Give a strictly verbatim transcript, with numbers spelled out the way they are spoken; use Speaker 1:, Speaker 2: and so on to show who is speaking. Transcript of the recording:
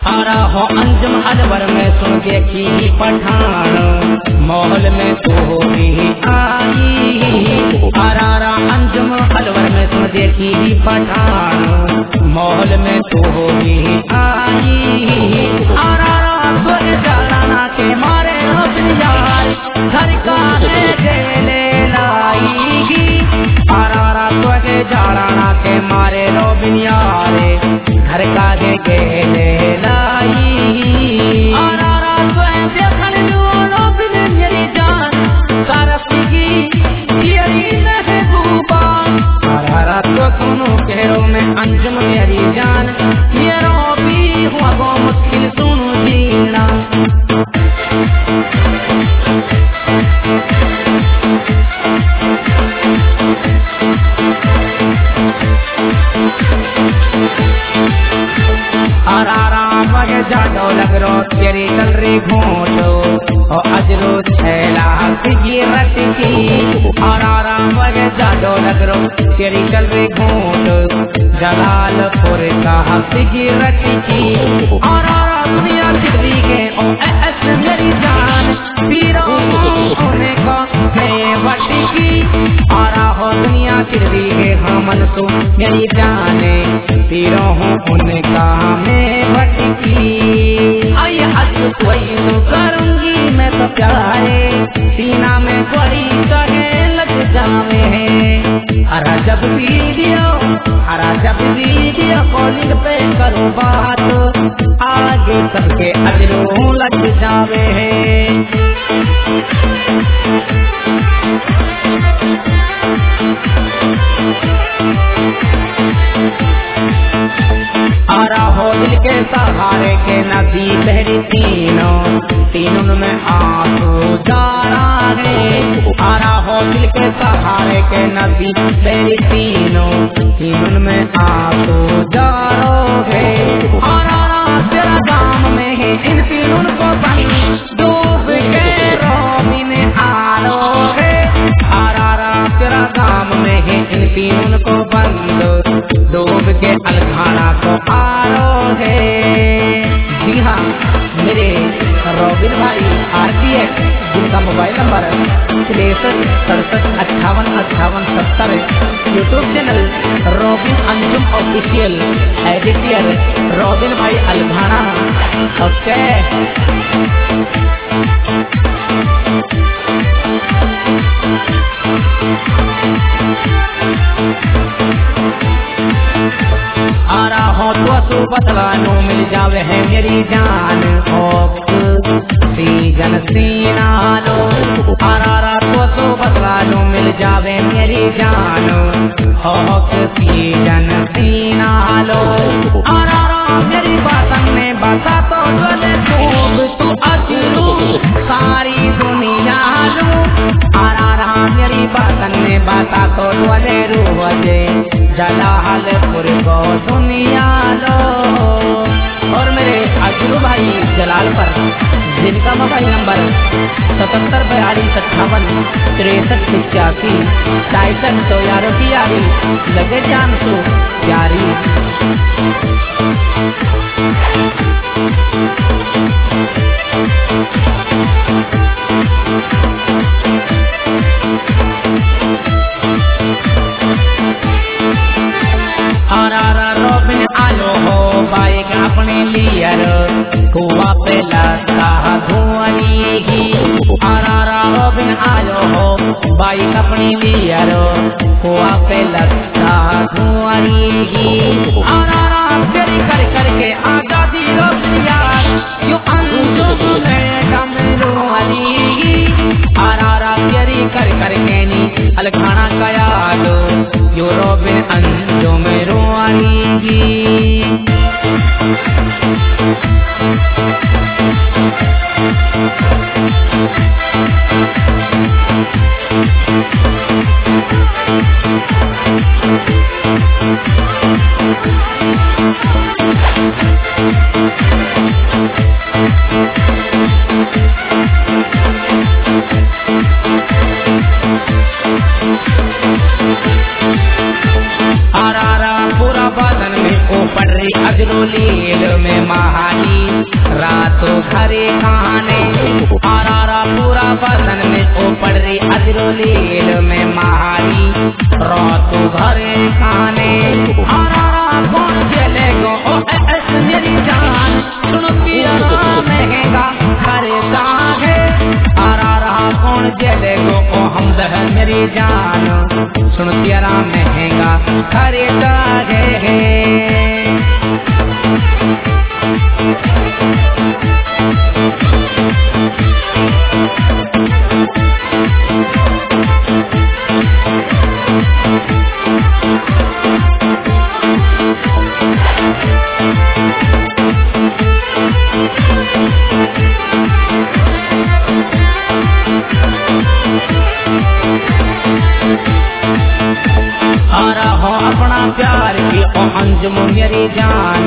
Speaker 1: आरा हो अंजुम अलवर में सुन देखी पठान, महल में तो भी आई। आरा अंजुम अलवर में सुन देखी पठान, महल में तो भी आई। आरा स्वर्ग जाना के मारे अपनी जाल, घर का जेले लाई। आरा स्वर्ग जाना के मारे रोबिन यारे, घर का गेले लाई। आरा स्वयं देखन जो रोबिन मेरी जान, सारफी तेरी महबूबा। आरा तो सुनो केरो में अंजुम मेरी जान, ये रोबी हुआ वो मुश्किल सुनो जीना। जादो लग रो तेरी चल रही घोटो, और अजरो छैला की रट की। और आराम वगे जादो लग रो तेरी चल रही घोटो, जलालपुर का हफ्ती रट की। और दुनिया दिल्ली के ओ एस मेरी जान, पीरो होने को मैं बटी की। और हो दुनिया दिल्ली के हमन तो मेरी जाने, पीरो हूँ उनका मैं बटी की। आइए आज कोई तो करूंगी मैं तो प्यारे, सीना में कोई कहे लग जावे है। हरा जब वीडियो हरा जब वीडियो कॉलिंग पे करो बात, आगे सबके अजरों लग जावे है। आरा हो दिल के सहारे के नदी बहरी तीनों, तीनों में आंसू जारा है। आरा हो दिल के सहारे के नदी बहरी तीनों, तीनों में आंसू जारो है। आरा तेरा दाम में है इन तीनों को बंद, डूब के रोबिन आलो है। आरा तेरा दाम में है इन तीनों को बंद, डूब के अलखाना को आरो है। जी हाँ, मेरे रोबिन भाई आरटीएक्स, जिनका मोबाइल नंबर तिरसठ सड़सठ अट्ठावन अट्ठावन सत्तर, YouTube channel Robin Anjum official, editor Robin भाई अलभाना। ओके आरा हो तो तू बतलानो मिल जावे है मेरी जान, सीजन सीनानो। आरा तो तू बतलानो मिल जावे मेरी जान, सीजन सीनालो। आरा मेरी बातन में बता तो जले खूब तू अजरू सारी दुनिया लू। आरा मेरी बातन में बता तो जले रूजे, जलालपुर को दुनिया लो। और मेरे अजरू भाई जलाल पर, जिनका मोबाइल नंबर सतहत्तर बयालीस अट्ठावन तिरसठ पिचासी, टाइटन तो यारों की यारी लगे जान सो यारी। रोबिन आलो हो बाइक अपने लियर, कुआ पे लगता धुआनी की। आरा रोबिन आलो हो बाइक अपने लियर, कुआ पे लगता धुआनी की। आरा तेरी कर करके आजादी रोबिन यार, यो अंजुम में डमरुआनी की। आरा तेरी कर करके नी अलखाना का याद, यो रोबिन अंजुम रुआनी की। अजरो लील में महानी रातों घरे खाने आरारा पूरा बदन में ओ पड़ रही अजरो लील में मारी रातों घरे खाने आरारा कौन चलेगो ओ एस मेरी जान सुन पिया महंगा खरीदा है आरारा कौन चलेगो ओ हम बहन मेरी जान सुन पिया महंगा खरीदा है और हो अपना प्यार की ओ अंजुम मेरी जान